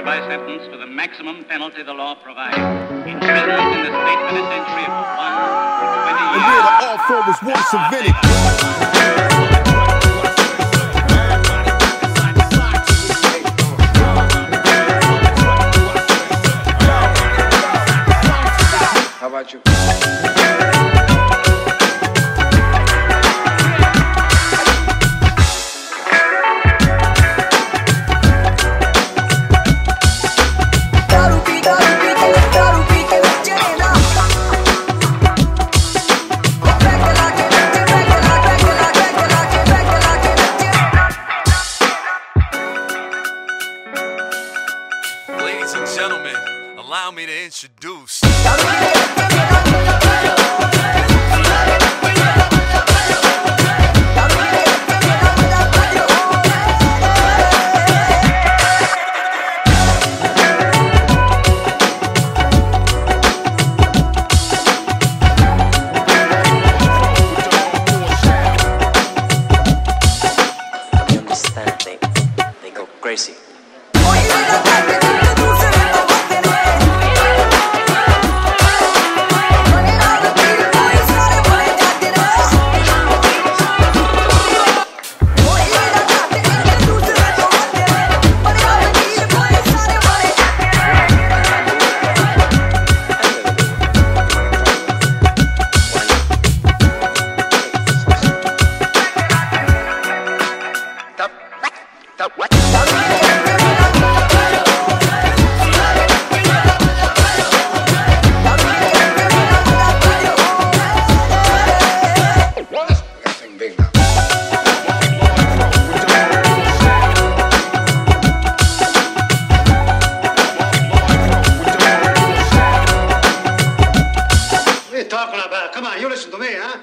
hereby sentenced to the maximum penalty the law provides. Imprisonment in the state penitentiary of 1 to 20 years. And where the R4 was once invented. How about you? Ladies and gentlemen, allow me to introduce. You understand? They go crazy. Talking about, come on, you listen to me, huh?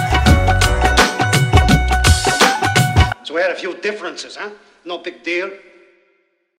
We had a few differences, huh? No big deal.